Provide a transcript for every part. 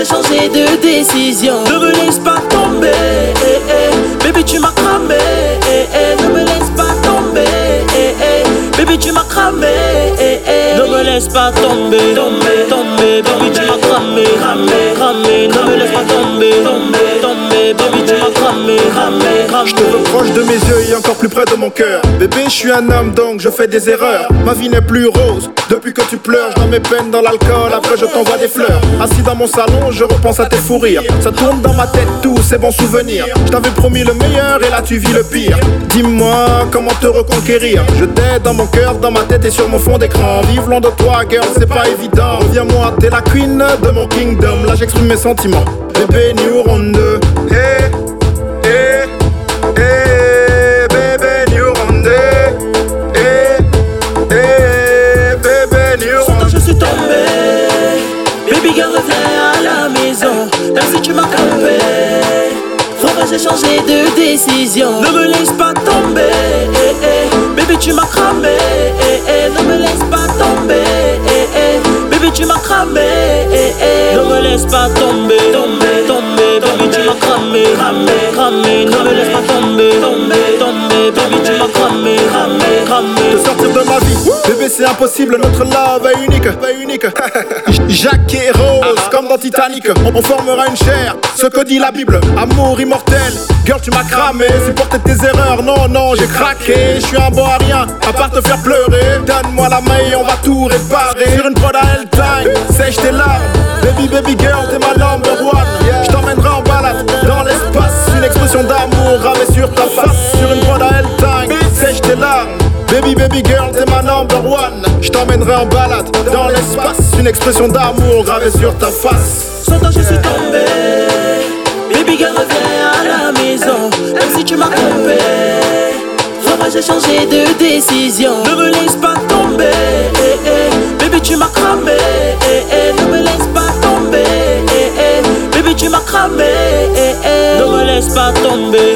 j'ai changé de décision. Ne me laisse pas tomber, baby tu m'as cramé, ne me laisse pas tomber, baby tu m'as cramé, ne me laisse pas tomber, baby tu m'as cramé, ne me laisse pas tomber, baby tu m'as cramé. Je te veux proche de mes yeux et encore plus près de mon cœur. Bébé, je suis un homme donc je fais des erreurs. Ma vie n'est plus rose depuis que tu pleures. Je dans mes peines dans l'alcool, après je t'envoie des fleurs. Assis dans mon salon, je repense à tes fous rires. Ça tourne dans ma tête tous ces bons souvenirs. Je t'avais promis le meilleur et là tu vis le pire. Dis-moi comment te reconquérir. Je t'aide dans mon cœur, dans ma tête et sur mon fond d'écran. Vivre loin de toi girl, c'est pas évident. Reviens-moi, t'es la queen de mon kingdom. Là j'exprime mes sentiments. Bébé, New Ronde. Hey, hey, hey, bébé, New Ronde. Hey, hey, bébé, New Ronde. Je suis tombé, baby girl reviens à la maison. Même si tu m'as trompé, faudrait j'ai changé de décision. Ne me laisse pas tomber, baby tu m'as cramé, ne me laisse pas tomber, baby tu m'as cramé, ne me laisse pas tomber, baby tu m'as cramé, ne me laisse pas tomber, baby tu m'as cramé. De sortir de ma vie, bébé c'est impossible, notre love est unique. Jacques et Rose, comme dans Titanic, on formera une chair, ce que dit la Bible, amour immortel. Girl tu m'as cramé, supporter tes erreurs, non j'ai craqué. Je suis un bon à rien, à part te faire pleurer. Donne-moi la main et on va tout réparer. Sur une prod à L-Time, sèche tes larmes. Baby girl, t'es ma number one. Je t'emmènerai en balade dans l'espace, une expression d'amour gravée sur ta face. Sur une prod à L-Time, sèche tes larmes. Baby girl, t'es ma number one. Je t'emmènerai en balade dans l'espace, une expression d'amour gravée sur ta face. Sans toi je suis tombé, baby girl reviens à la maison. Même si tu m'as trompé, faudrait j'ai changé de décision. Ne me laisse pas tomber, baby tu m'as cramé, ne me laisse pas tomber, baby tu m'as cramé, ne me laisse pas tomber,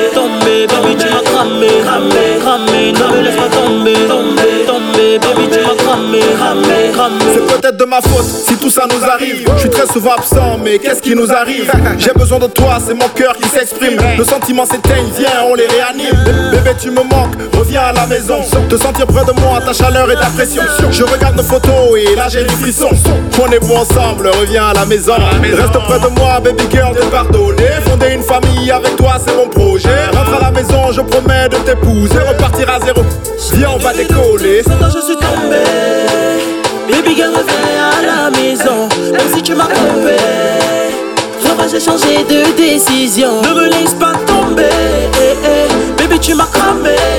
baby tu m'as cramé, ne me laisse pas tomber, baby tu m'as cramé. C'est peut-être de ma faute si tout ça nous arrive. Je suis très souvent absent, mais qu'est-ce qui nous arrive? J'ai besoin de toi, c'est mon cœur qui s'exprime. Nos sentiments s'éteignent, viens, on les réanime. Bébé, tu me manques, reviens à la maison. Te sentir près de moi, ta chaleur et ta pression. Je regarde nos photos et là j'ai du frisson. On est bon ensemble, reviens à la maison. Reste près de moi, baby girl, t'es pardonné. Fonder une famille avec toi, c'est mon projet. Rentre à la maison, je promets de t'épouser. Repartir à zéro, viens, on va décoller. Sans toi je suis tombé, baby girl reviens à la maison. Même si tu m'as trompé, faudrait j'ai changé de décision. Ne me laisse pas tomber, baby tu m'as cramé,